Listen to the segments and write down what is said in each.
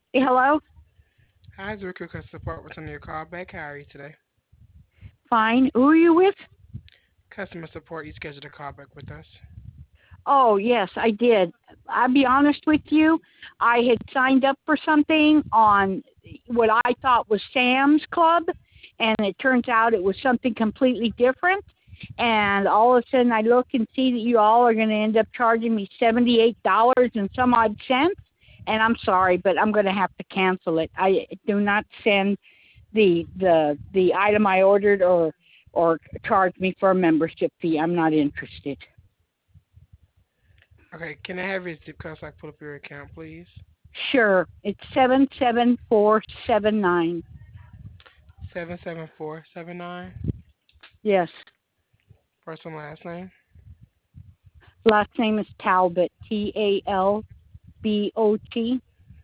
Hello? Hi, Zurich customer support. Returning your call back. How are you today? Fine. Who are you with? Customer support, you scheduled a call back with us. Oh, yes, I did. I'll be honest with you. I had signed up for something on what I thought was Sam's Club, and it turns out it was something completely different. And all of a sudden, I look and see that you all are going to end up charging me $78 and some odd cents. And I'm sorry, but I'm going to have to cancel it. I do not send the item I ordered or charge me for a membership fee. I'm not interested. Okay, can I have your zip code so I can pull up your account, please? Sure, it's 77479. 77479. Yes. First and last name. Last name is Talbot. Talbot.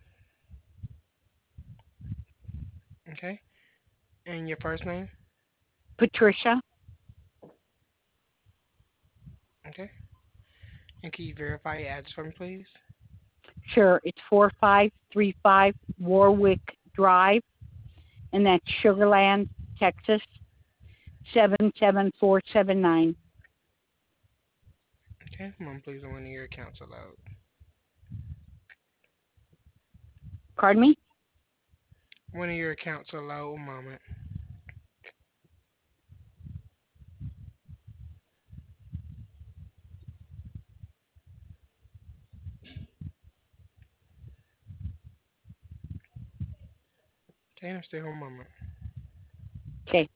Okay. And your first name. Patricia. Okay. And can you verify your address for me, please? Sure, it's 4535 Warwick Drive, and that's Sugarland, Texas. 77479. Okay. One, please. I want your account to load. Pardon me? One of your accounts to load. One moment. Okay, I'm still one moment. Okay.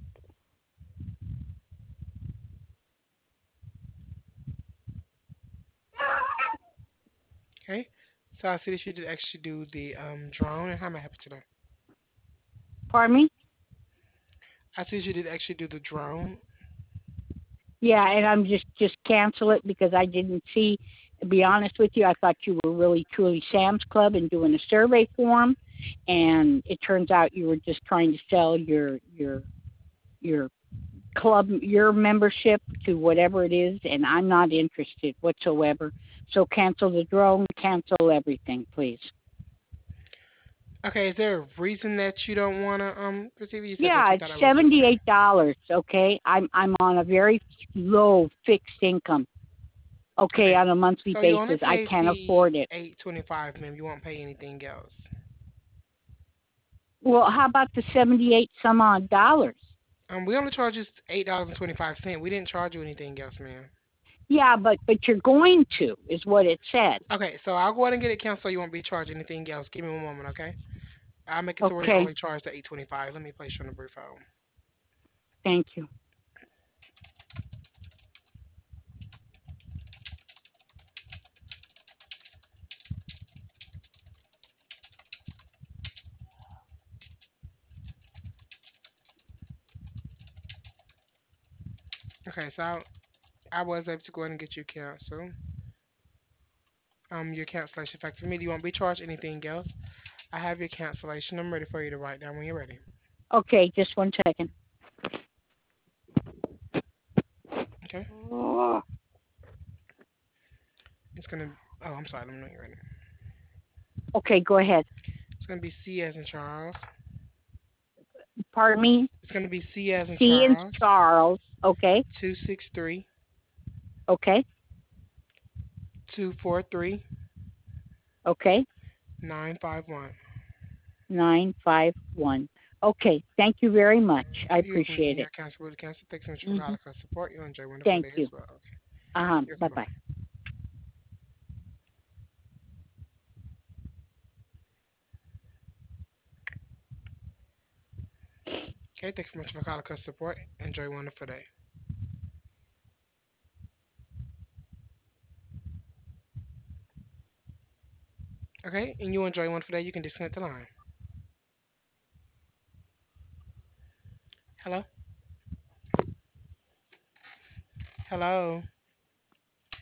Okay. So I see that you did actually do the drone, and how may I help you today? Pardon me? I see that you did actually do the drone. Yeah, and I'm just cancel it because I didn't see. To be honest with you, I thought you were really truly Sam's Club and doing a survey form, and it turns out you were just trying to sell your club your membership to whatever it is, and I'm not interested whatsoever. So cancel the drone, cancel everything, please. Okay, is there a reason that you don't want to receive it? You said that Yeah, you it's thought it was okay. $78. Okay, I'm on a very low fixed income. Okay, Okay. on a monthly So you only basis, I paid can't the afford it. 825, ma'am. You won't pay anything else. Well, how about the 78 some odd dollars? We only charge you $8.25. We didn't charge you anything else, ma'am. Yeah, but you're going to is what it said. Okay, so I'll go ahead and get it canceled so you won't be charged anything else. Give me one moment, okay? I'll make it to where you're Okay, only charged the 825. Let me place you on a brief hold. thank you. Okay, so I was able to go ahead and get you canceled. Your cancellation effective immediately. You won't be charged anything else. I have your cancellation. I'm ready for you to write down when you're ready. Okay, just one second. Okay? Oh, It's gonna. Oh, I'm sorry. Let me know you're ready. okay, go ahead. It's gonna be C as in Charles. Pardon me. It's gonna be C as in C and Charles. Charles. Okay, 263 okay, 243 okay. 951. 951. Okay, thank you very much. I You're welcome. appreciate You it. got cancer with cancer. Thanks so much for Hmm. calling us support. You enjoy a wonderful Thank day as you. well. Okay. Uh-huh. You're Bye welcome. bye. Bye. Okay. Thanks so much for calling us support. Enjoy a wonderful day. Okay. And you enjoy a wonderful day. You can disconnect the line. Hello. Hello.